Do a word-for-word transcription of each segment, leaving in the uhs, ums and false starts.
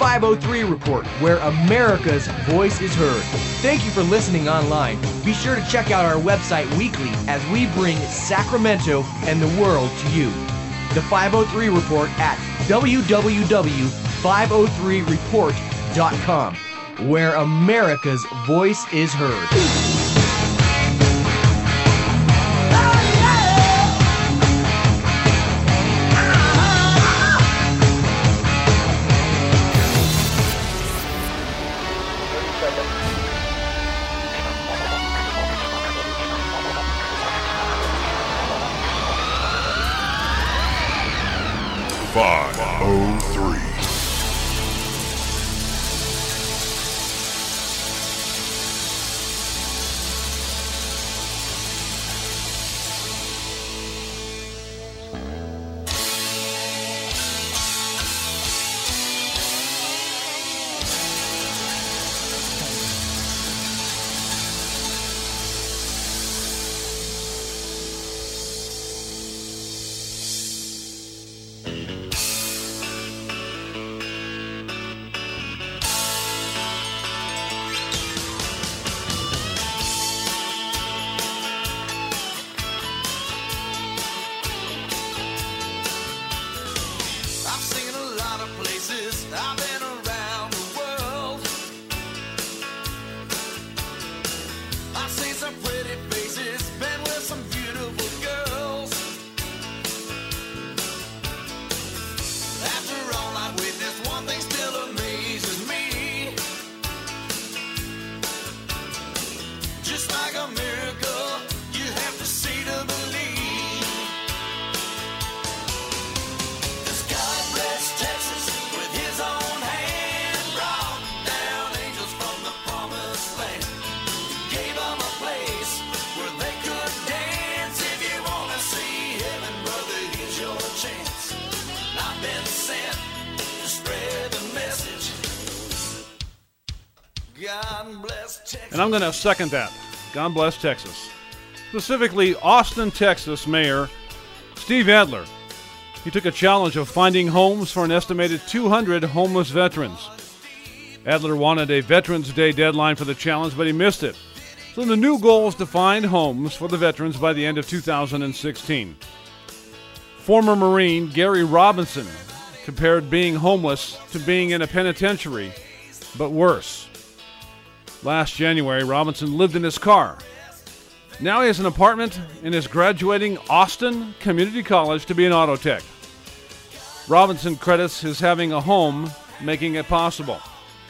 five oh three Report, where America's voice is heard. Thank you for listening online. Be sure to check out our website weekly as we bring Sacramento and the world to you. The five oh three Report at w w w dot five oh three report dot com, where America's voice is heard. five oh three. And I'm going to second that. God bless Texas. Specifically, Austin, Texas Mayor Steve Adler. He took a challenge of finding homes for an estimated two hundred homeless veterans. Adler wanted a Veterans Day deadline for the challenge, but he missed it. So the new goal is to find homes for the veterans by the end of two thousand sixteen. Former Marine Gary Robinson compared being homeless to being in a penitentiary, but worse. Last January, Robinson lived in his car. Now he has an apartment and is graduating Austin Community College to be an auto tech. Robinson credits his having a home making it possible.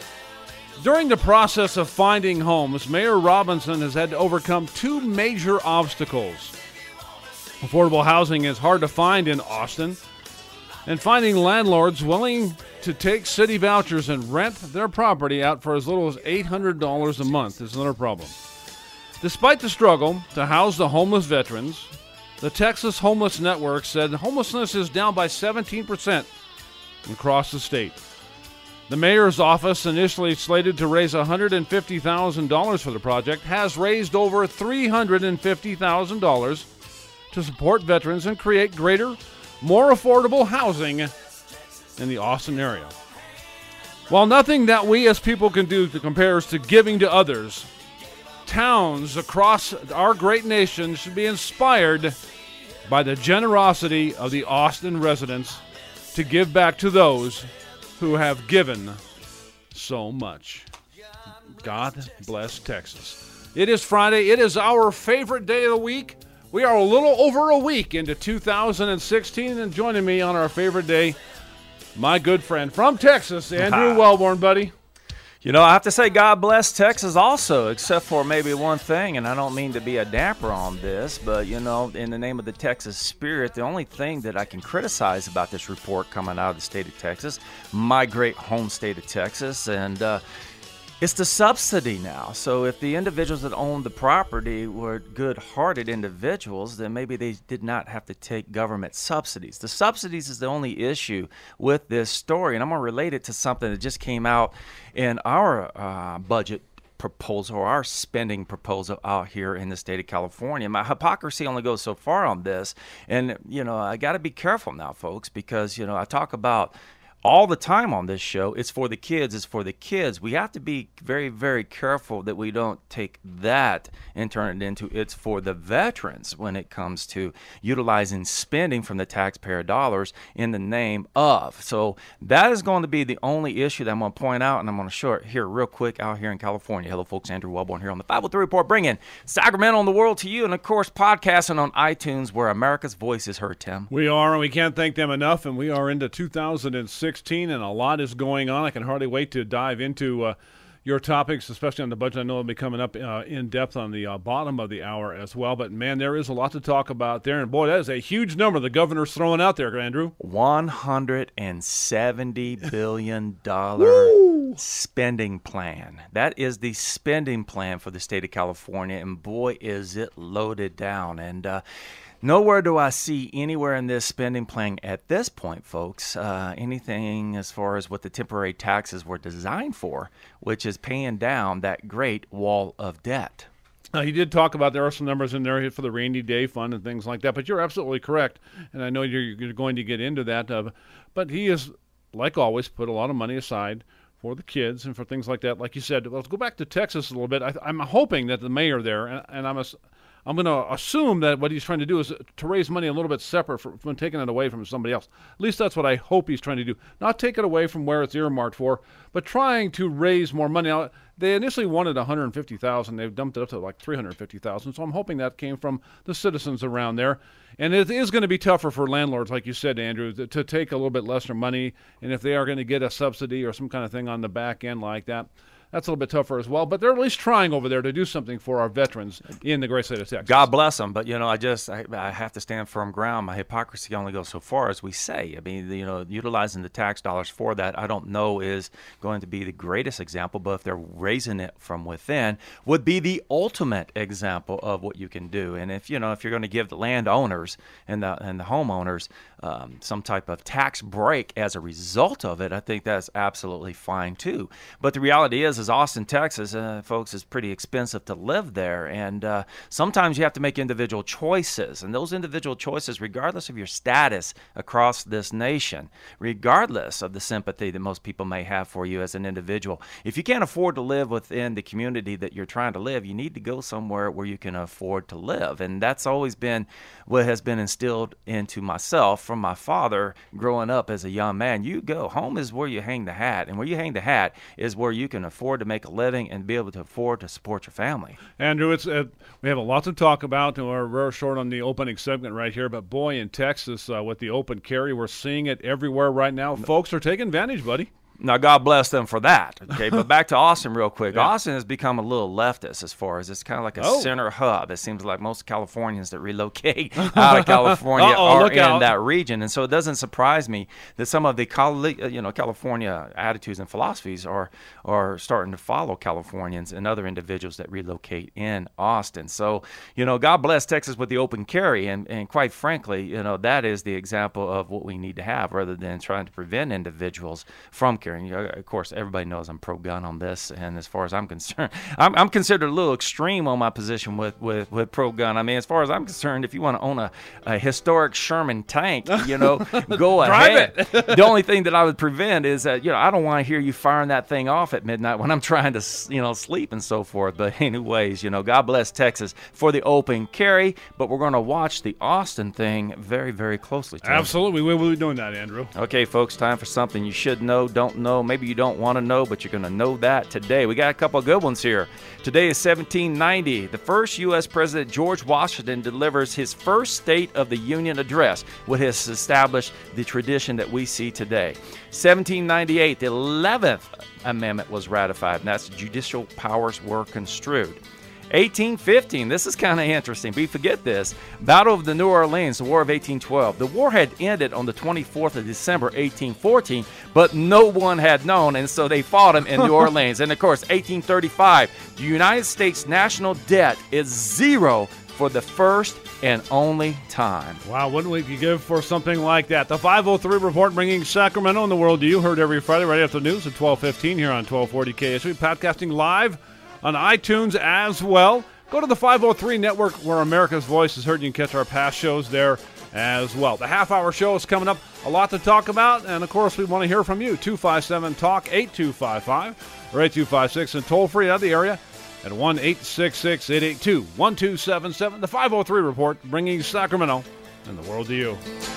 During the process of finding homes, Mayor Robinson has had to overcome two major obstacles. Affordable housing is hard to find in Austin, and finding landlords willing to take city vouchers and rent their property out for as little as eight hundred dollars a month is another problem. Despite the struggle to house the homeless veterans, the Texas Homeless Network said homelessness is down by seventeen percent across the state. The mayor's office, initially slated to raise one hundred fifty thousand dollars for the project, has raised over three hundred fifty thousand dollars to support veterans and create greater, more affordable housing in the Austin area. While nothing that we as people can do to compares to giving to others, towns across our great nation should be inspired by the generosity of the Austin residents to give back to those who have given so much. God bless Texas. It is Friday. It is our favorite day of the week. We are a little over a week into two thousand sixteen, and joining me on our favorite day, my good friend from Texas, Andrew Wellborn, buddy. You know, I have to say God bless Texas also, except for maybe one thing, and I don't mean to be a dapper on this, but, you know, in the name of the Texas spirit, the only thing that I can criticize about this report coming out of the state of Texas, my great home state of Texas, and uh, it's the subsidy now. So if the individuals that owned the property were good-hearted individuals, then maybe they did not have to take government subsidies. The subsidies is the only issue with this story, and I'm going to relate it to something that just came out in our uh, budget proposal, or our spending proposal out here in the state of California. My hypocrisy only goes so far on this, and, you know, I got to be careful now, folks, because, you know, I talk about all the time on this show, it's for the kids, it's for the kids. We have to be very, very careful that we don't take that and turn it into it's for the veterans when it comes to utilizing spending from the taxpayer dollars in the name of. So that is going to be the only issue that I'm going to point out, and I'm going to show it here real quick out here in California. Hello, folks. Andrew Wellborn here on the five oh three Report, bringing Sacramento and the world to you, and, of course, podcasting on iTunes where America's voice is heard, Tim. We are, and we can't thank them enough, and we are into two thousand sixteen, and a lot is going on. I can hardly wait to dive into uh, your topics, especially on the budget. I know it'll be coming up uh, in depth on the uh, bottom of the hour as well. But, man, there is a lot to talk about there. And, boy, that is a huge number the governor's throwing out there, Andrew. one hundred seventy billion dollars spending plan. That is the spending plan for the state of California. And, boy, is it loaded down. And, uh, nowhere do I see anywhere in this spending plan at this point, folks, uh, anything as far as what the temporary taxes were designed for, which is paying down that great wall of debt. Uh, he did talk about there are some numbers in there for the rainy day fund and things like that, but you're absolutely correct, and I know you're, you're going to get into that. Uh, but he has, like always, put a lot of money aside for the kids and for things like that. Like you said, let's go back to Texas a little bit. I, I'm hoping that the mayor there, and, and I'm a I'm going to assume that what he's trying to do is to raise money a little bit separate from, from taking it away from somebody else. At least that's what I hope he's trying to do. Not take it away from where it's earmarked for, but trying to raise more money. Now, they initially wanted one hundred fifty thousand dollars. They've dumped it up to like three hundred fifty thousand dollars. So I'm hoping that came from the citizens around there. And it is going to be tougher for landlords, like you said, Andrew, to, to take a little bit lesser money. And if they are going to get a subsidy or some kind of thing on the back end like that, that's a little bit tougher as well, but they're at least trying over there to do something for our veterans in the great state of Texas. God bless them, but, you know, I just, I, I have to stand firm ground. My hypocrisy only goes so far as we say. I mean, you know, utilizing the tax dollars for that, I don't know is going to be the greatest example, but if they're raising it from within, would be the ultimate example of what you can do. And if, you know, if you're going to give the landowners and the, and the homeowners um, some type of tax break as a result of it, I think that's absolutely fine too. But the reality is, is Austin, Texas, uh, folks, is pretty expensive to live there. And uh, sometimes you have to make individual choices. And those individual choices, regardless of your status across this nation, regardless of the sympathy that most people may have for you as an individual, if you can't afford to live within the community that you're trying to live, you need to go somewhere where you can afford to live. And that's always been what has been instilled into myself from my father growing up as a young man. You go. Home is where you hang the hat. And where you hang the hat is where you can afford to make a living and be able to afford to support your family. Andrew, it's uh, we have a lot to talk about, and we're very short on the opening segment right here, but boy, in Texas, uh, with the open carry, we're seeing it everywhere right now. Folks are taking advantage, buddy. Now, God bless them for that. Okay, but back to Austin real quick. Yeah. Austin has become a little leftist as far as it's kind of like a Oh. center hub. It seems like most Californians that relocate out of California Uh-oh, are look in out. that region, and so it doesn't surprise me that some of the Cali- uh, you know California attitudes and philosophies are are starting to follow Californians and other individuals that relocate in Austin. So, you know, God bless Texas with the open carry, and and quite frankly, you know, that is the example of what we need to have, rather than trying to prevent individuals from carrying. You know, of course, everybody knows I'm pro-gun on this, and as far as I'm concerned, I'm, I'm considered a little extreme on my position with, with, with pro-gun. I mean, as far as I'm concerned, if you want to own a, a historic Sherman tank, you know, go Drive ahead. it. The only thing that I would prevent is that, you know, I don't want to hear you firing that thing off at midnight when I'm trying to, you know, sleep and so forth. But anyways, you know, God bless Texas for the open carry, but we're going to watch the Austin thing very, very closely. Tim. Absolutely. We will be doing that, Andrew. Okay, folks, time for something you should know, don't know. Maybe you don't want to know, but you're going to know that today. We got a couple of good ones here. Today is seventeen ninety. The first U S President, George Washington, delivers his first State of the Union address, which has established the tradition that we see today. seventeen ninety-eight, the eleventh Amendment was ratified, and that's judicial powers were construed. eighteen fifteen, this is kind of interesting. We forget this. Battle of the New Orleans, the War of eighteen twelve. The war had ended on the twenty-fourth of December, eighteen fourteen, but no one had known, and so they fought him in New Orleans. And, of course, eighteen thirty-five, the United States national debt is zero for the first and only time. Wow, wouldn't we give for something like that? The five oh three Report, bringing Sacramento and the world to you. Heard every Friday right after the news at twelve fifteen here on twelve forty K S V. Podcasting live on iTunes as well. Go to the five oh three Network, where America's Voice is heard. You can catch our past shows there as well. The half-hour show is coming up. A lot to talk about, and, of course, we want to hear from you. two five seven talk, eight two five five, or eight two five six, and toll-free out of the area at one eight six six, eight eight two, one two seven seven. The five oh three Report, bringing Sacramento and the world to you.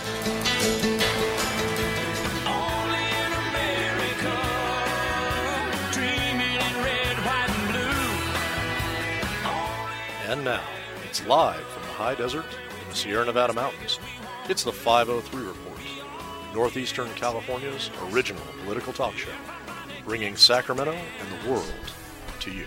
And now, it's live from the high desert in the Sierra Nevada mountains. It's the five oh three Report, Northeastern California's original political talk show, bringing Sacramento and the world to you.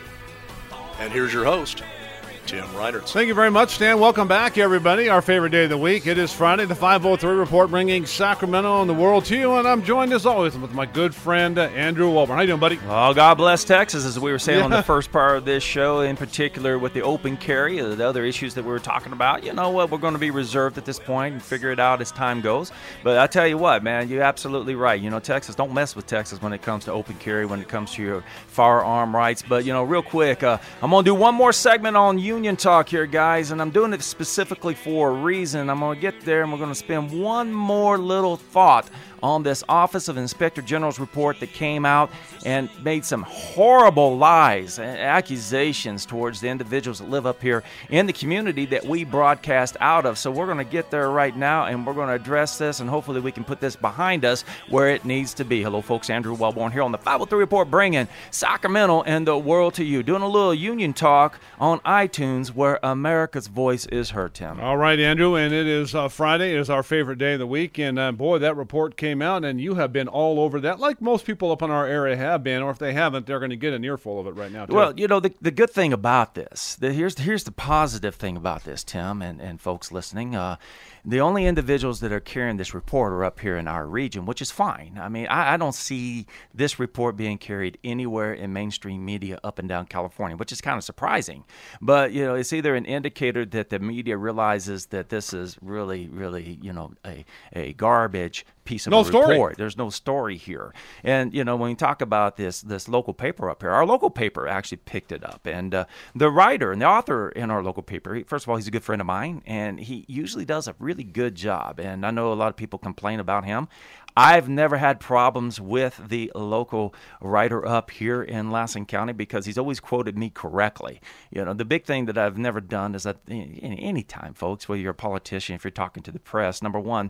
And here's your host, Tim Reinertsen. Thank you very much, Stan. Welcome back, everybody. Our favorite day of the week. It is Friday, the five oh three Report, bringing Sacramento and the world to you. And I'm joined, as always, with my good friend, uh, Andrew Walburn. How you doing, buddy? Oh, God bless Texas, as we were saying Yeah. on the first part of this show, in particular with the open carry, uh, the other issues that we were talking about. You know what? We're going to be reserved at this point and figure it out as time goes. But I tell you what, man, you're absolutely right. You know, Texas, don't mess with Texas when it comes to open carry, when it comes to your firearm rights. But, you know, real quick, uh, I'm going to do one more segment on union talk here, guys, and I'm doing it specifically for a reason. I'm going to get there, and we're going to spend one more little thought on this Office of Inspector General's report that came out and made some horrible lies and accusations towards the individuals that live up here in the community that we broadcast out of. So we're going to get there right now, and we're going to address this, and hopefully we can put this behind us where it needs to be. Hello, folks. Andrew Wellborn here on the five oh three Report, bringing Sacramento and the world to you. Doing a little union talk on iTunes where America's voice is heard, Tim. All right, Andrew, and it is uh, Friday. It is our favorite day of the week, and uh, boy, that report came out, and you have been all over that, like most people up in our area have been, or if they haven't, they're going to get an earful of it right now, too. Well, you know, the, the good thing about this, the, here's, here's the positive thing about this, Tim, and, and folks listening. Uh, the only individuals that are carrying this report are up here in our region, which is fine. I mean, I, I don't see this report being carried anywhere in mainstream media up and down California, which is kind of surprising. But, you know, it's either an indicator that the media realizes that this is really, really, you know, a, a garbage piece of No a story. report. There's no story here. And, you know, when we talk about this this local paper up here, our local paper actually picked it up. And uh, the writer and the author in our local paper, he, first of all, he's a good friend of mine, and he usually does a really good job. And I know a lot of people complain about him. I've never had problems with the local writer up here in Lassen County because he's always quoted me correctly. You know, the big thing that I've never done is that any time, folks, whether you're a politician, if you're talking to the press, number one,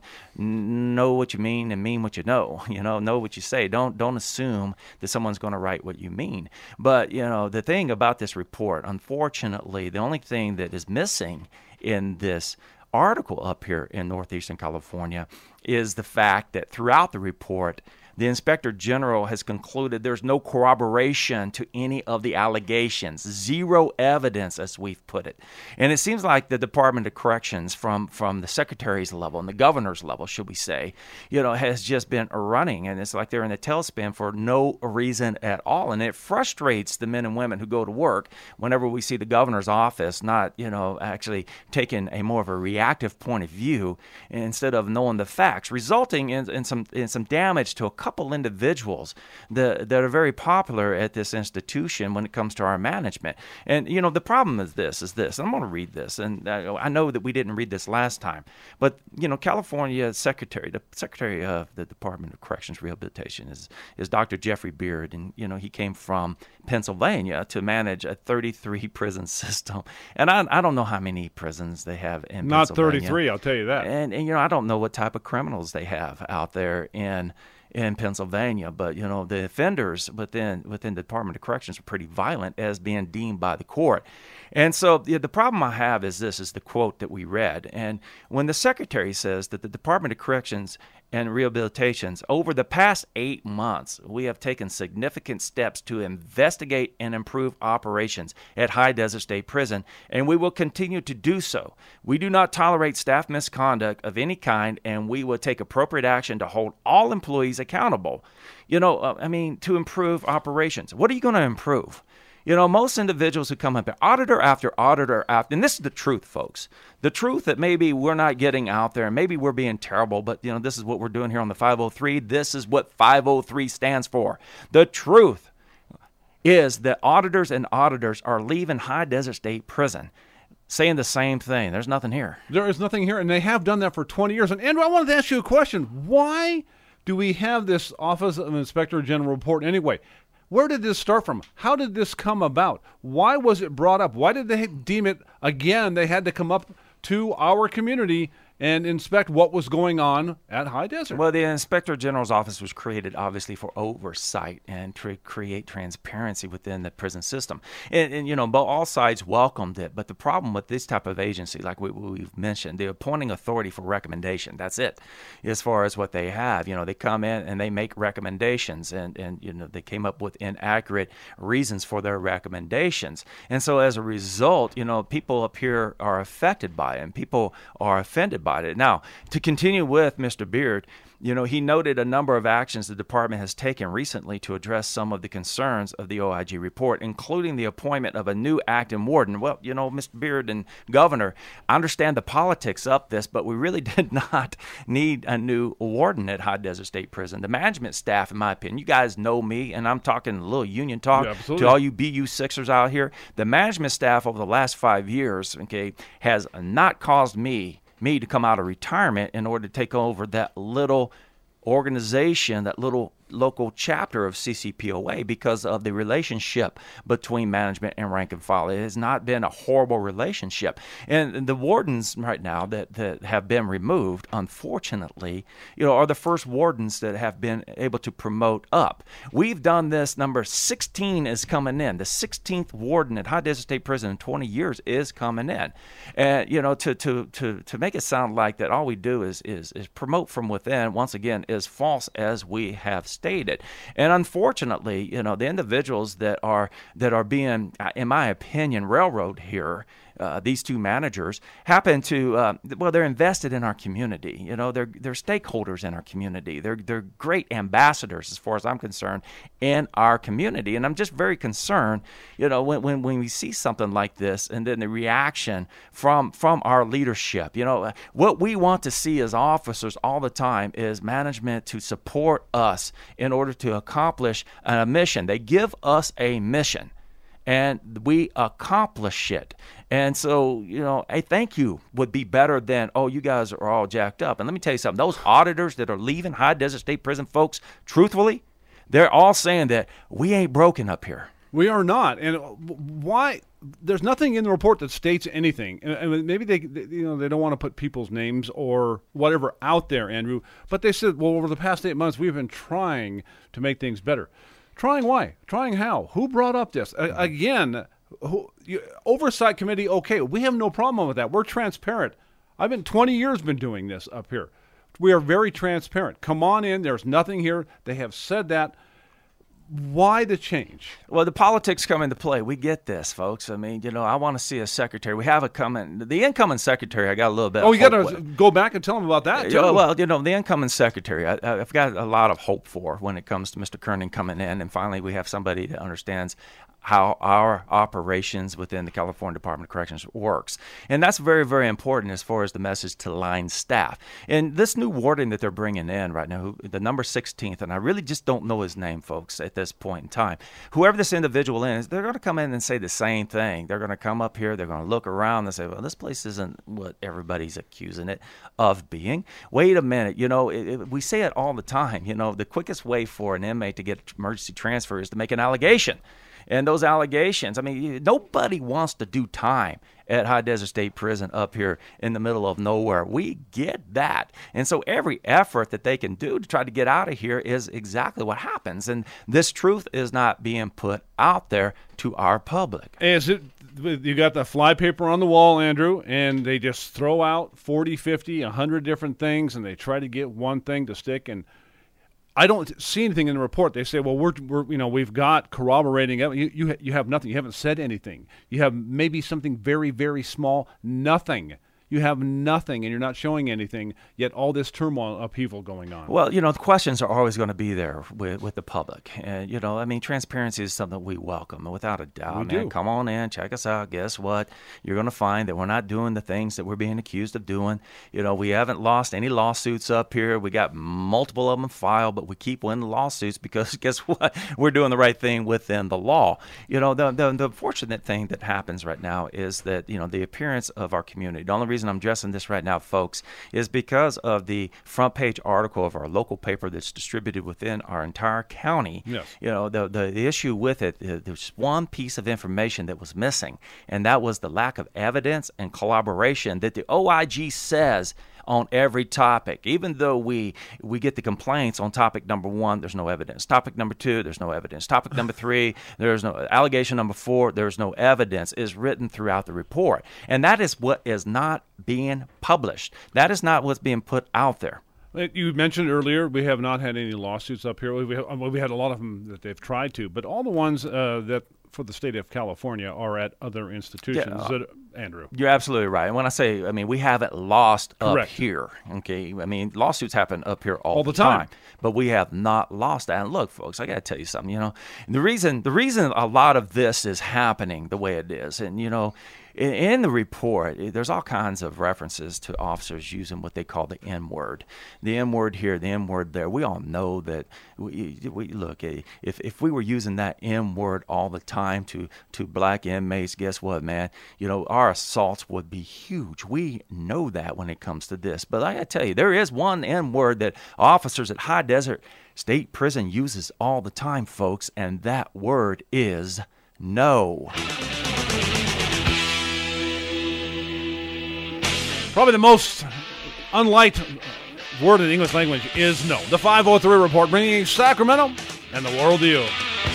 n- know what you mean and mean what you know. You know, know what you say. Don't don't assume that someone's going to write what you mean. But, you know, the thing about this report, unfortunately, the only thing that is missing in this article up here in Northeastern California is the fact that throughout the report, the Inspector General has concluded there's no corroboration to any of the allegations, zero evidence, as we've put it. And it seems like the Department of Corrections, from, from the Secretary's level and the Governor's level, should we say, you know, has just been running, and it's like they're in a tailspin for no reason at all. And it frustrates the men and women who go to work whenever we see the Governor's office not, you know, actually taking a more of a reactive point of view instead of knowing the facts, resulting in, in some in some damage to a couple individuals that, that are very popular at this institution when it comes to our management. And, you know, the problem is this, is this. I'm going to read this, and uh, I know that we didn't read this last time, but, you know, California Secretary, the Secretary of the Department of Corrections Rehabilitation is, is Doctor Jeffrey Beard, and, you know, he came from Pennsylvania to manage a thirty-three prison system. And I, I don't know how many prisons they have in Not Pennsylvania. thirty-three, I'll tell you that. And, and, you know, I don't know what type of criminals they have out there in in Pennsylvania, but, you know, the offenders within within the Department of Corrections are pretty violent as being deemed by the court. And so the, the problem I have is this, is the quote that we read. And when the Secretary says that the Department of Corrections and Rehabilitations, over the past eight months, we have taken significant steps to investigate and improve operations at High Desert State Prison, and we will continue to do so. We do not tolerate staff misconduct of any kind, and we will take appropriate action to hold all employees accountable. You know, uh, I mean, to improve operations. What are you going to improve? You know, most individuals who come up here, auditor after auditor after, and this is the truth, folks. The truth that maybe we're not getting out there, and maybe we're being terrible, but, you know, this is what we're doing here on the five oh three. This is what five oh three stands for. The truth is that auditors and auditors are leaving High Desert State Prison saying the same thing. There's nothing here. There is nothing here, and they have done that for twenty years. And Andrew, I wanted to ask you a question. Why do we have this Office of Inspector General report anyway? Where did this start from? How did this come about? Why was it brought up? Why did they deem it, again, they had to come up to our community and inspect what was going on at High Desert? Well, the Inspector General's office was created, obviously, for oversight and to create transparency within the prison system. And, and you know, but all sides welcomed it. But the problem with this type of agency, like we, we've mentioned, the appointing authority for recommendation, that's it, as far as what they have. You know, they come in and they make recommendations, and, and you know, they came up with inaccurate reasons for their recommendations. And so as a result, you know, people up here are affected by it, and people are offended by it. Now, to continue with Mister Beard, you know, he noted a number of actions the department has taken recently to address some of the concerns of the O I G report, including the appointment of a new acting warden. Well, you know, Mister Beard and Governor, I understand the politics of this, but we really did not need a new warden at High Desert State Prison. The management staff, in my opinion, you guys know me, and I'm talking a little union talk yeah, to all you B U Sixers out here. The management staff over the last five years, okay, has not caused me me to come out of retirement in order to take over that little organization, that little local chapter of C C P O A, because of the relationship between management and rank and file. It has not been a horrible relationship. And the wardens right now that, that have been removed, unfortunately, you know, are the first wardens that have been able to promote up. We've done this. Number sixteen is coming in. The sixteenth warden at High Desert State Prison in twenty years is coming in. And, you know, to to to to make it sound like that all we do is is is promote from within, once again, is false, as we have stated. And unfortunately, you know, the individuals that are that are being, in my opinion, railroad here, uh, these two managers happen to, uh, well, they're invested in our community. You know, they're they're stakeholders in our community. They're they're great ambassadors, as far as I'm concerned, in our community. And I'm just very concerned, you know, when when, when we see something like this, and then the reaction from from our leadership. You know, what we want to see as officers all the time is management to support us in order to accomplish a mission. They give us a mission, and we accomplish it. And so, you know, a thank you would be better than, oh, you guys are all jacked up. And let me tell you something. Those auditors that are leaving High Desert State Prison, folks, truthfully, they're all saying that we ain't broken up here. We are not. And why? There's nothing in the report that states anything. And maybe they, you know, they don't want to put people's names or whatever out there, Andrew. But they said, well, over the past eight months, we've been trying to make things better. Trying why? Trying how? Who brought up this? Uh, again, who, you, oversight committee, okay, we have no problem with that. We're transparent. I've been twenty years been doing this up here. We are very transparent. Come on in. There's nothing here. They have said that. Why the change? Well, the politics come into play. We get this, folks. I mean, you know, I want to see a secretary. We have a coming, the incoming secretary. I got a little bit. Oh, of you got hope to with. go back and tell them about that too. Well, you know, the incoming secretary, I, I've got a lot of hope for when it comes to Mister Kernan coming in, and finally we have somebody that understands how our operations within the California Department of Corrections works. And that's very, very important as far as the message to line staff. And this new warden that they're bringing in right now, who, the number sixteenth, and I really just don't know his name, folks, at this point in time. Whoever this individual is, they're going to come in and say the same thing. They're going to come up here, they're going to look around and say, well, this place isn't what everybody's accusing it of being. Wait a minute. You know, it, it, we say it all the time. You know, the quickest way for an inmate to get emergency transfer is to make an allegation. And those allegations, I mean, nobody wants to do time at High Desert State Prison up here in the middle of nowhere. We get that. And so every effort that they can do to try to get out of here is exactly what happens. And this truth is not being put out there to our public. Is it, you got the flypaper on the wall, Andrew, and they just throw out forty, fifty, one hundred different things, and they try to get one thing to stick. And I don't see anything in the report. They say, well, we're, we're you know, we've got corroborating evidence. You, you, you have nothing. You haven't said anything. You have maybe something very, very small. Nothing. You you have nothing and you're not showing anything, yet all this turmoil, upheaval going on. Well, you know, the questions are always going to be there with, with the public. And, you know, I mean, transparency is something we welcome, without a doubt. We man, do. Come on in, check us out. Guess what? You're going to find that we're not doing the things that we're being accused of doing. You know, we haven't lost any lawsuits up here. We got multiple of them filed, but we keep winning lawsuits because guess what? We're doing the right thing within the law. You know, the, the, the fortunate thing that happens right now is that, you know, the appearance of our community. The only reason I'm addressing this right now, folks, is because of the front page article of our local paper that's distributed within our entire county. Yes. You know, the, the the issue with it, there's one piece of information that was missing, and that was the lack of evidence and collaboration that the O I G says on every topic. Even though we we get the complaints on topic number one, there's no evidence. Topic number two, there's no evidence. Topic number three, there's no allegation number four, there's no evidence, is written throughout the report. And that is what is not being published. That is not what's being put out there. You mentioned earlier we have not had any lawsuits up here. We have, well, we had a lot of them that they've tried to, but all the ones uh, that for the state of California are at other institutions. Yeah, uh, that, Andrew. You're absolutely right. And when I say, I mean, we haven't lost Correct. up here. Okay, I mean, lawsuits happen up here all, All the time. but we have not lost that. And look, folks, I got to tell you something. You know, the reason the reason a lot of this is happening the way it is, and you know. In, in the report, there's all kinds of references to officers using what they call the N-word. The N-word here, the N-word there. We all know that, we, we look, if if we were using that N-word all the time to, to black inmates, guess what, man? You know, our assaults would be huge. We know that when it comes to this. But I got to tell you, there is one N-word that officers at High Desert State Prison uses all the time, folks, and that word is no. Probably the most unliked word in the English language is no. The five oh three Report, bringing Sacramento and the world to you.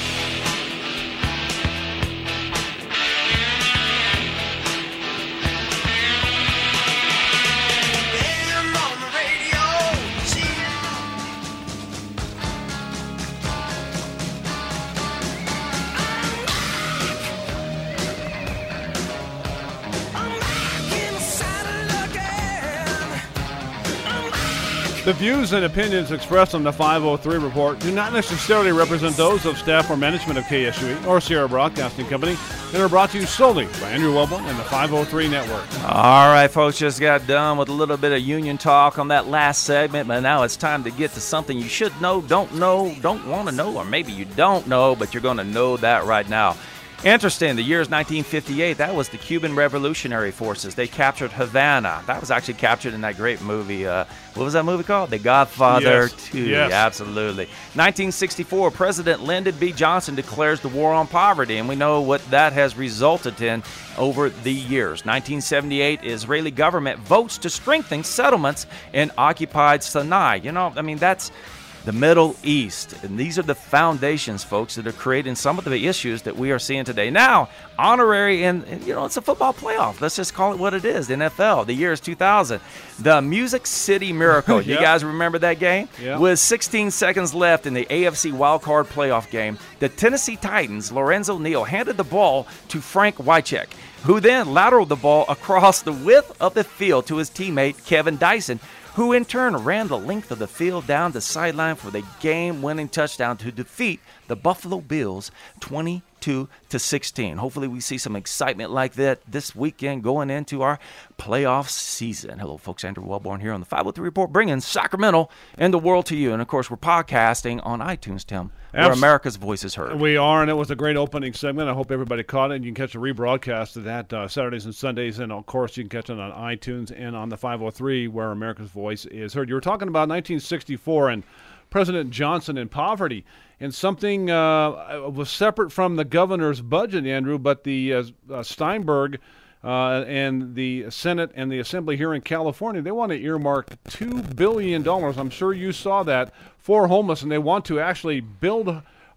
The views and opinions expressed on the five oh three Report do not necessarily represent those of staff or management of K S U E or Sierra Broadcasting Company and are brought to you solely by Andrew Wellborn and the five oh three Network. All right, folks, just got done with a little bit of union talk on that last segment, but now it's time to get to something you should know, don't know, don't want to know, or maybe you don't know, but you're going to know that right now. Interesting, the year is nineteen fifty-eight. That was the Cuban Revolutionary Forces. They captured Havana. That was actually captured in that great movie. Uh, what was that movie called? The Godfather Yes. two. Yes. Absolutely. nineteen sixty-four, President Lyndon B. Johnson declares the war on poverty, and we know what that has resulted in over the years. nineteen seventy-eight, Israeli government votes to strengthen settlements in occupied Sinai. You know, I mean, that's the Middle East. And these are the foundations, folks, that are creating some of the issues that we are seeing today. Now, honorary, and, and you know, it's a football playoff. Let's just call it what it is, the N F L. The year is two thousand. The Music City Miracle. You Yep. guys remember that game? Yep. With sixteen seconds left in the A F C wildcard playoff game, the Tennessee Titans, Lorenzo Neal, handed the ball to Frank Wycheck, who then lateraled the ball across the width of the field to his teammate Kevin Dyson, who in turn ran the length of the field down the sideline for the game-winning touchdown to defeat the Buffalo Bills twenty-two to sixteen. Hopefully we see some excitement like that this weekend going into our playoff season. Hello, folks. Andrew Wellborn here on the five oh three Report, bringing Sacramento and the world to you. And, of course, we're podcasting on iTunes, Tim, where Abs- America's voice is heard. We are, and it was a great opening segment. I hope everybody caught it. And you can catch a rebroadcast of that uh, Saturdays and Sundays. And, of course, you can catch it on iTunes and on the five oh three, where America's voice is heard. You were talking about nineteen sixty-four and President Johnson and poverty. And something uh, was separate from the governor's budget, Andrew, but the uh, uh, Steinberg uh, and the Senate and the Assembly here in California, they want to earmark two billion dollars. I'm sure you saw that for homeless, and they want to actually build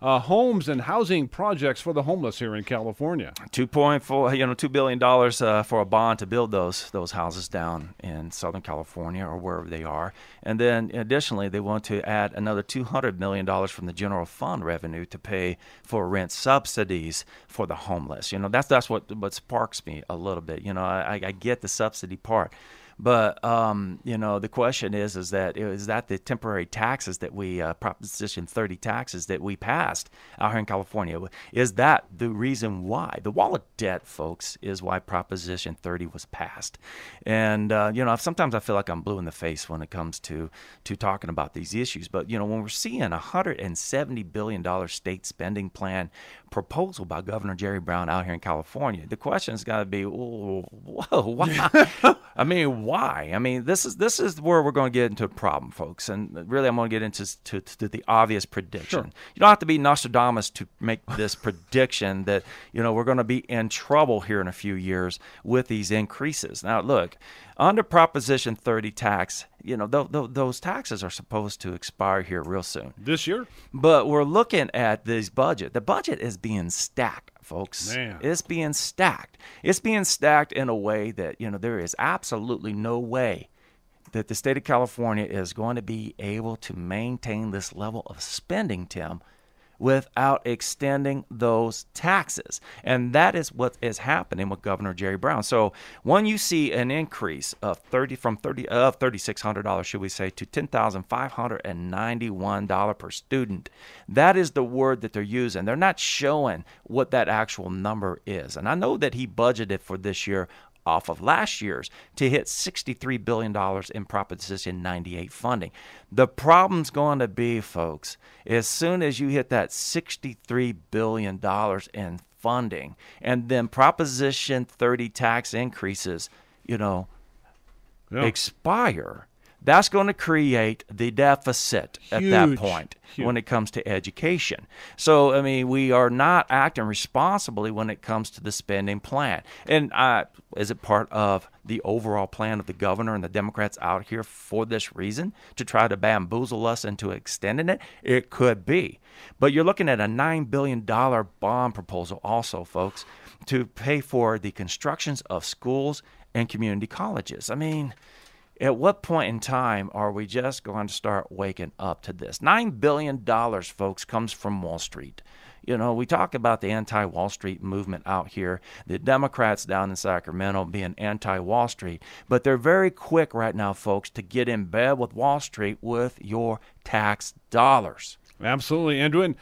uh, homes and housing projects for the homeless here in California. Two point four, you know, two billion dollars uh, for a bond to build those those houses down in Southern California or wherever they are, and then additionally they want to add another two hundred million dollars from the general fund revenue to pay for rent subsidies for the homeless. You know, that's that's what what sparks me a little bit. You know, I, I get the subsidy part. But, um, you know, the question is, is that is that the temporary taxes that we, uh, Proposition thirty taxes that we passed out here in California, is that the reason why? The wall of debt, folks, is why Proposition thirty was passed. And, uh, you know, sometimes I feel like I'm blue in the face when it comes to, to talking about these issues. But, you know, when we're seeing a one hundred seventy billion dollars state spending plan proposal by Governor Jerry Brown out here in California, the question's got to be, whoa, whoa, why? I mean, why? I mean, this is this is where we're going to get into a problem, folks. And really, I'm going to get into to, to the obvious prediction. Sure. You don't have to be Nostradamus to make this prediction that, you know, we're going to be in trouble here in a few years with these increases. Now, look, under Proposition thirty tax, you know, th- th- those taxes are supposed to expire here real soon. This year? But we're looking at this budget. The budget is being stacked, folks. Man. It's being stacked. It's being stacked in a way that, you know, there is absolutely no way that the state of California is going to be able to maintain this level of spending, Tim, without extending those taxes. And that is what is happening with Governor Jerry Brown. So when you see an increase of thirty from thirty of thirty-six hundred dollars, should we say, to ten thousand five hundred ninety-one dollars per student, that is the word that they're using. They're not showing what that actual number is. And I know that he budgeted for this year off of last year's to hit sixty-three billion dollars in Proposition ninety-eight funding. The problem's going to be, folks, as soon as you hit that sixty-three billion dollars in funding and then Proposition thirty tax increases, you know, Yeah. expire, that's going to create the deficit at that Huge. point Huge. when it comes to education. So, I mean, we are not acting responsibly when it comes to the spending plan. And uh, is it part of the overall plan of the governor and the Democrats out here for this reason, to try to bamboozle us into extending it? It could be. But you're looking at a nine billion dollars bond proposal also, folks, to pay for the constructions of schools and community colleges. I mean, at what point in time are we just going to start waking up to this? nine billion dollars, folks, comes from Wall Street. You know, we talk about the anti-Wall Street movement out here, the Democrats down in Sacramento being anti-Wall Street, but they're very quick right now, folks, to get in bed with Wall Street with your tax dollars. Absolutely, Andrew. And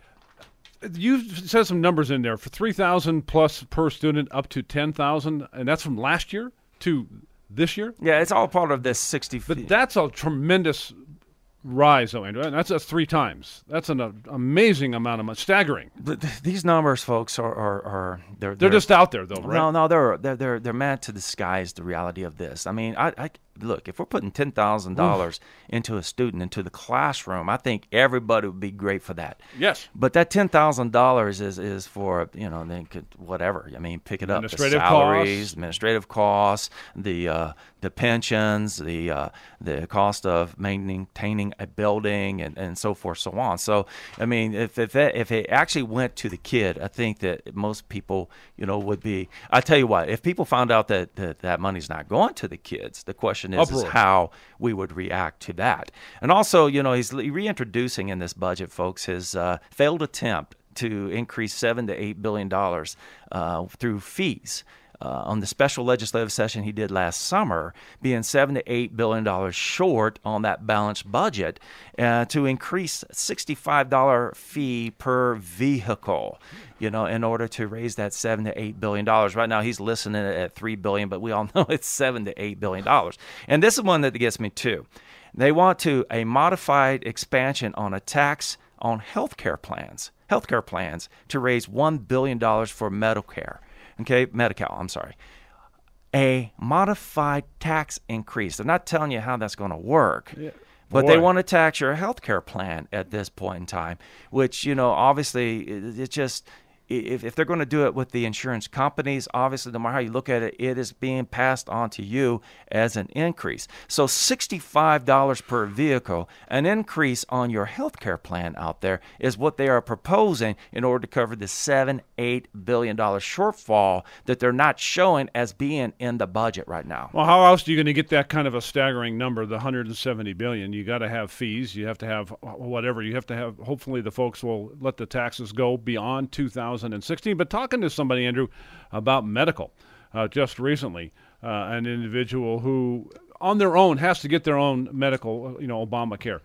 you've said some numbers in there for three thousand plus per student up to ten thousand, and that's from last year to this year? Yeah, it's all part of this sixty. But that's a tremendous rise, though, Andrew. And that's, that's three times. That's an uh, amazing amount of money. Staggering. But th- these numbers, folks, are are, are they're, They're just out there, though, right? No, no, they're they're they're they're meant to disguise the reality of this. I mean, I, I look, if we're putting ten thousand dollars into a student into the classroom, I think everybody would be great for that. Yes. But that ten thousand dollars is is for, you know, they could whatever. I mean, pick it up. The Administrative salaries, costs. administrative costs, the uh, the pensions, the uh, the cost of maintaining a building, and, and so forth, so on. So, I mean, if if it, if it actually went to the kid, I think that most people, you know, would be. I tell you what, if people found out that that, that money's not going to the kids, the question is, is how we would react to that. And also, you know, he's reintroducing in this budget, folks, his uh, failed attempt to increase seven to eight billion dollars uh, through fees. Uh, on the special legislative session he did last summer, being seven to eight billion dollars short on that balanced budget, uh, to increase sixty-five dollars fee per vehicle, you know, in order to raise that seven to eight billion dollars. Right now he's listing it at three billion, but we all know it's seven to eight billion dollars. And this is one that gets me too. They want to a modified expansion on a tax on healthcare plans, healthcare plans to raise one billion dollars for Medicare. Okay, Medi-Cal, I'm sorry. A modified tax increase. They're not telling you how that's going to work. Yeah. But Boy. they want to tax your health care plan at this point in time, which, you know, obviously it, it just, if, if they're going to do it with the insurance companies, obviously, no matter how you look at it, it is being passed on to you as an increase. So sixty-five dollars per vehicle, an increase on your health care plan out there is what they are proposing in order to cover the seven, eight billion dollar shortfall that they're not showing as being in the budget right now. Well, how else are you going to get that kind of a staggering number, the one hundred seventy billion dollars? You got to have fees. You have to have whatever. You have to have, hopefully the folks will let the taxes go beyond two thousand sixteen. But talking to somebody, Andrew, about medical uh, just recently, uh, an individual who on their own has to get their own medical, you know, Obamacare,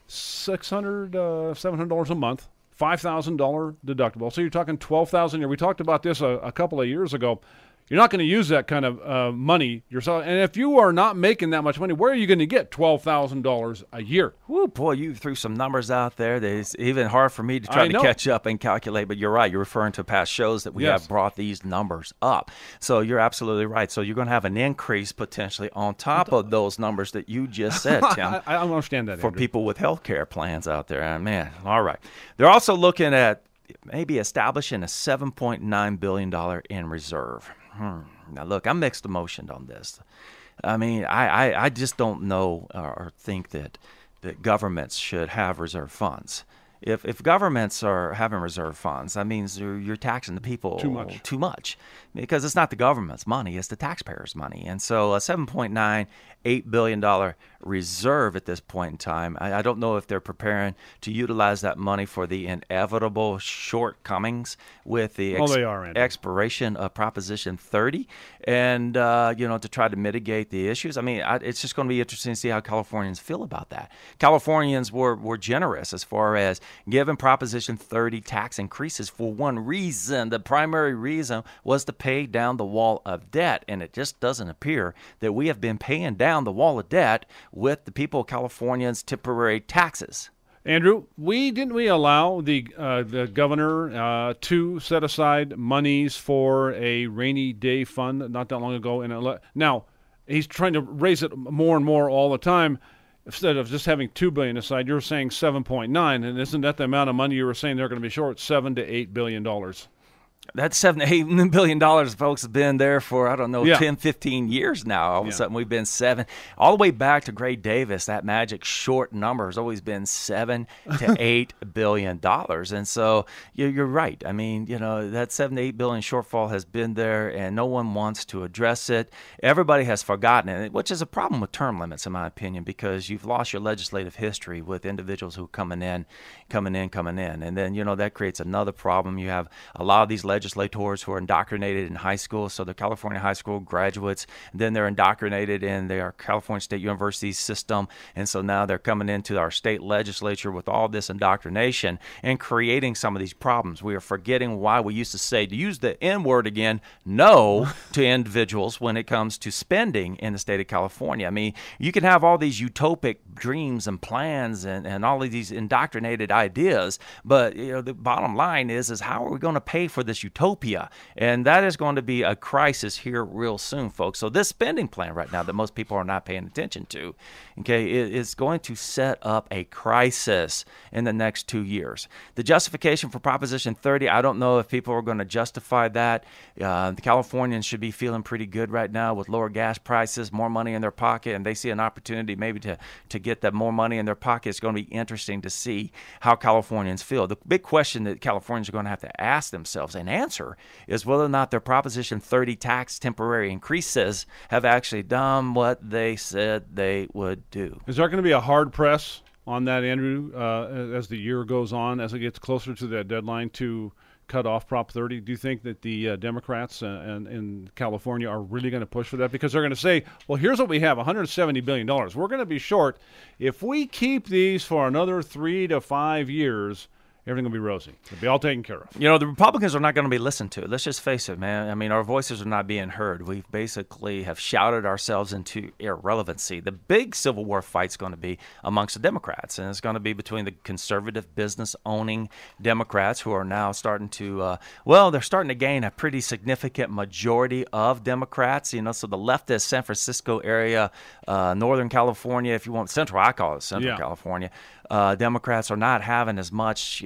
six hundred dollars, uh, seven hundred dollars a month, five thousand dollars deductible. So you're talking twelve thousand dollars. We talked about this a, a couple of years ago. You're not going to use that kind of uh, money yourself. And if you are not making that much money, where are you going to get twelve thousand dollars a year? Woo, boy, you threw some numbers out there that it's even hard for me to try to catch up and calculate. But you're right. You're referring to past shows that we yes. have brought these numbers up. So you're absolutely right. So you're going to have an increase potentially on top of those numbers that you just said, Tim. I, I don't understand that, For Andrew. people with health care plans out there. And man, all right. They're also looking at maybe establishing a seven point nine billion dollars in reserve. Hmm. Now, look, I'm mixed emotioned on this. I mean, I, I, I just don't know or think that, that governments should have reserve funds. If if governments are having reserve funds, that means you're, you're taxing the people too much. Too much, because it's not the government's money; it's the taxpayers' money. And so, a seven point nine eight billion dollar reserve at this point in time, I, I don't know if they're preparing to utilize that money for the inevitable shortcomings with the ex- oh, they are, Andrew. expiration of Proposition thirty, and uh, you know, to try to mitigate the issues. I mean, I, it's just going to be interesting to see how Californians feel about that. Californians were were generous as far as giving Proposition thirty tax increases for one reason. The primary reason was to pay down the wall of debt, and it just doesn't appear that we have been paying down the wall of debt with the people of Californians' temporary taxes. Andrew, we didn't we allow the uh, the governor uh, to set aside monies for a rainy day fund not that long ago? And ele- now he's trying to raise it more and more all the time. Instead of just having two billion dollars aside, you're saying seven point nine, and isn't that the amount of money you were saying they're going to be short? Seven to eight billion dollars. That seven to eight billion dollars, folks, have been there for, I don't know, yeah. ten, fifteen years now. All of yeah. a sudden, we've been seven. All the way back to Gray Davis, that magic short number has always been seven to eight billion dollars. And so you're, you're right. I mean, you know, that seven to eight billion shortfall has been there, and no one wants to address it. Everybody has forgotten it, which is a problem with term limits, in my opinion, because you've lost your legislative history with individuals who are coming in, coming in, coming in. And then, you know, that creates another problem. You have a lot of these legislators who are indoctrinated in high school, so they're California high school graduates, and then they're indoctrinated in their California State University system, and so now they're coming into our state legislature with all this indoctrination and creating some of these problems. We are forgetting why we used to say, to use the N word again, no to individuals when it comes to spending in the state of California. I mean, you can have all these utopic dreams and plans and, and all of these indoctrinated ideas, but you know, the bottom line is, is how are we going to pay for this utopia? And that is going to be a crisis here real soon, folks. So this spending plan right now that most people are not paying attention to, okay, is going to set up a crisis in the next two years. The justification for Proposition thirty, I don't know if people are going to justify that. Uh, the Californians should be feeling pretty good right now with lower gas prices, more money in their pocket, and they see an opportunity maybe to, to get that more money in their pocket. It's going to be interesting to see how Californians feel. The big question that Californians are going to have to ask themselves and answer is whether or not their Proposition thirty tax temporary increases have actually done what they said they would do. Is there going to be a hard press on that, Andrew, uh, as the year goes on, as it gets closer to that deadline to cut off Prop thirty? Do you think that the uh, Democrats uh, and, in California are really going to push for that? Because they're going to say, well, here's what we have, one hundred seventy billion dollars. We're going to be short. If we keep these for another three to five years, everything will be rosy. It'll be all taken care of. You know, the Republicans are not going to be listened to. Let's just face it, man. I mean, our voices are not being heard. We basically have shouted ourselves into irrelevancy. The big Civil War fight's going to be amongst the Democrats, and it's going to be between the conservative business-owning Democrats who are now starting to, uh, well, they're starting to gain a pretty significant majority of Democrats. You know, so the leftist San Francisco area, uh, Northern California, if you want, Central, I call it Central yeah. California, uh, Democrats are not having as much, you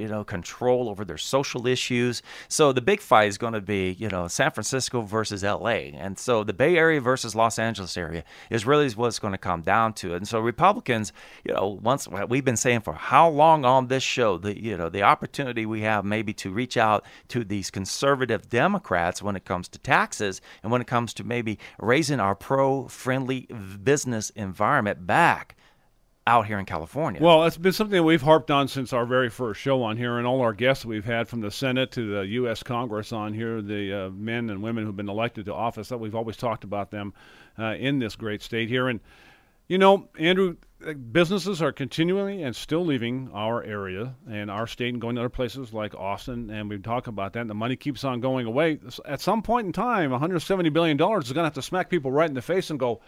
know, control over their social issues. So the big fight is going to be, you know, San Francisco versus L A. And so the Bay Area versus Los Angeles area is really what it's going to come down to. And so Republicans, you know, once we've been saying for how long on this show, the, you know, the opportunity we have maybe to reach out to these conservative Democrats when it comes to taxes and when it comes to maybe raising our pro-friendly business environment back out here in California. Well, it's been something that we've harped on since our very first show on here, and all our guests we've had from the Senate to the U S Congress on here, the uh, men and women who've been elected to office, that we've always talked about them uh, in this great state here. And, you know, Andrew, businesses are continually and still leaving our area and our state and going to other places like Austin, and we've talked about that, and the money keeps on going away. At some point in time, one hundred seventy billion dollars is going to have to smack people right in the face and go,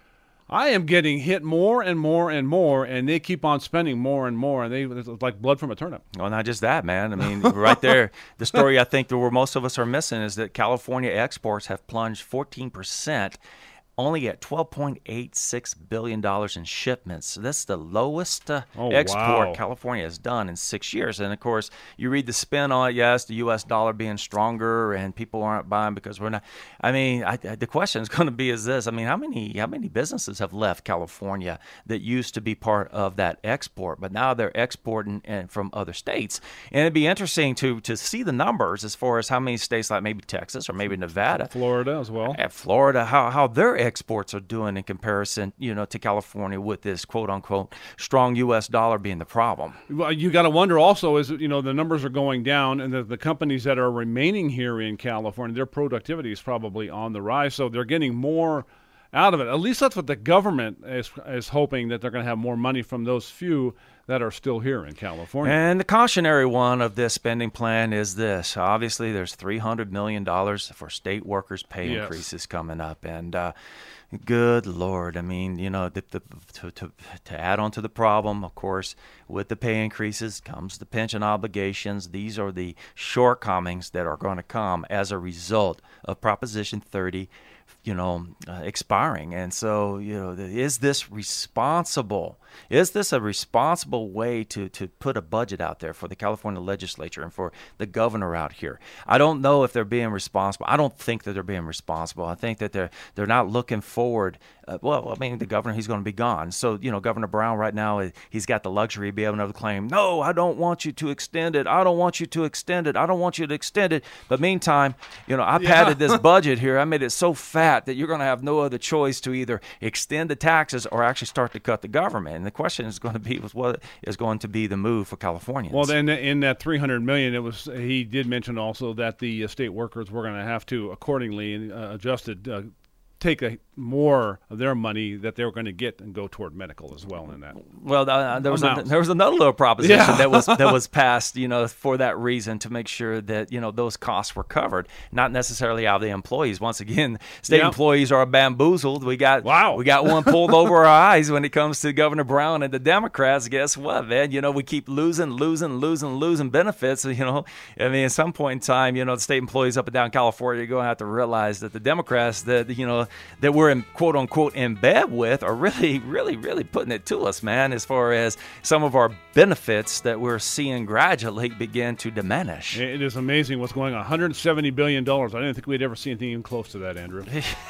I am getting hit more and more and more, and they keep on spending more and more, and they it's like blood from a turnip. Well, not just that, man. I mean, right there, the story I think that where most of us are missing is that California exports have plunged fourteen percent, only at twelve point eight six billion dollars in shipments. So that's the lowest uh, oh, export wow. California has done in six years. And, of course, you read the spin on it, yes, the U S dollar being stronger and people aren't buying because we're not. I mean, I, I, the question is going to be is this. I mean, how many how many businesses have left California that used to be part of that export, but now they're exporting and from other states? And it'd be interesting to, to see the numbers as far as how many states like maybe Texas or maybe Nevada. Florida as well. At Florida, how, how their exports are doing in comparison, you know, to California with this quote-unquote strong U S dollar being the problem. Well, you got to wonder also is, you know, the numbers are going down, and the, the companies that are remaining here in California, their productivity is probably on the rise, so they're getting more out of it. At least that's what the government is, is hoping, that they're going to have more money from those few that are still here in California. And the cautionary one of this spending plan is this. Obviously, there's three hundred million dollars for state workers' pay yes. increases coming up. And uh, good Lord, I mean, you know, the, the, to, to, to add on to the problem, of course, with the pay increases comes the pension obligations. These are the shortcomings that are going to come as a result of Proposition thirty, you know, uh, expiring. And so, you know, is this responsible? Is this a responsible way to, to put a budget out there for the California legislature and for the governor out here? I don't know if they're being responsible. I don't think that they're being responsible. I think that they're they're not looking forward. Uh, well, I mean, the governor, he's going to be gone. So, you know, Governor Brown right now, he's got the luxury of being able to claim, no, I don't want you to extend it. I don't want you to extend it. I don't want you to extend it. But meantime, you know, I padded yeah. this budget here. I made it so fat that you're going to have no other choice to either extend the taxes or actually start to cut the government. And the question is going to be what is going to be the move for Californians. Well, then in that three hundred million dollars, it was he did mention also that the uh, state workers were going to have to accordingly uh, adjusted uh, take a, more of their money that they were going to get and go toward medical as well in that. Well, uh, there was a, there was another little proposition yeah. that was that was passed, you know, for that reason, to make sure that, you know, those costs were covered, not necessarily out of the employees. Once again, state yep. employees are bamboozled. We got wow. we got one pulled over our eyes when it comes to Governor Brown and the Democrats. Guess what, man? You know, we keep losing, losing, losing, losing benefits. You know, I mean, at some point in time, you know, the state employees up and down California are going to have to realize that the Democrats that you know that we're in quote unquote in bed with are really, really, really putting it to us, man, as far as some of our benefits that we're seeing gradually begin to diminish. It is amazing what's going on. one hundred seventy billion dollars. I didn't think we'd ever see anything even close to that, Andrew.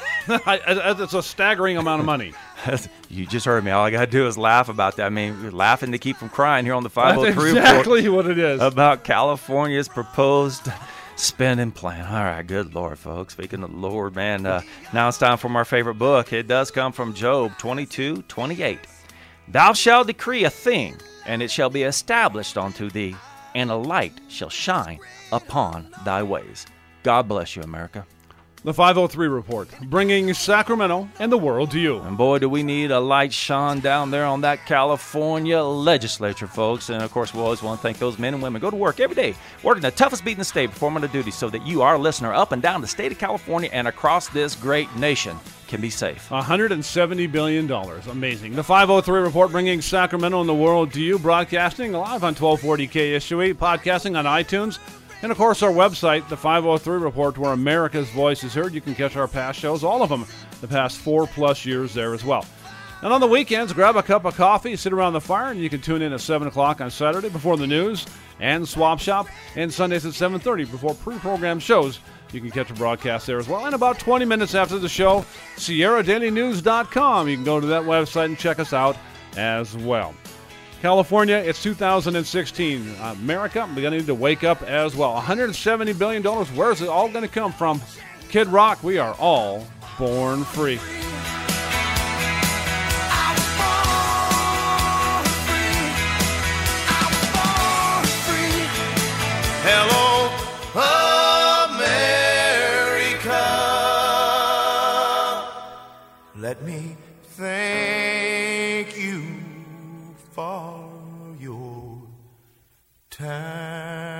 I, I, it's a staggering amount of money. You just heard me. All I got to do is laugh about that. I mean, we're laughing to keep from crying here on the five oh three That's exactly report what it is. about California's proposed spending plan. All right, good Lord, folks. Speaking of the Lord, man, uh, now it's time for our favorite book. It does come from Job twenty-two twenty-eight. Thou shalt decree a thing, and it shall be established unto thee, and a light shall shine upon thy ways. God bless you, America. The five oh three Report, bringing Sacramento and the world to you. And boy, do we need a light shine down there on that California legislature, folks. And, of course, we always want to thank those men and women who go to work every day, working the toughest beat in the state, performing their duty so that you, our listener, up and down the state of California and across this great nation, can be safe. one hundred seventy billion dollars. Amazing. The five oh three Report, bringing Sacramento and the world to you, broadcasting live on twelve forty K S U E, podcasting on iTunes, and, of course, our website, the five oh three Report, where America's voice is heard. You can catch our past shows, all of them, the past four-plus years there as well. And on the weekends, grab a cup of coffee, sit around the fire, and you can tune in at seven o'clock on Saturday before the news and Swap Shop, and Sundays at seven thirty before pre-programmed shows. You can catch a broadcast there as well. And about twenty minutes after the show, Sierra Daily News dot com. You can go to that website and check us out as well. California, it's two thousand sixteen. America, we're going to need to wake up as well. one hundred seventy billion dollars. Where's it all going to come from? Kid Rock, we are all born free. Hello, America. Let me thank you for your time.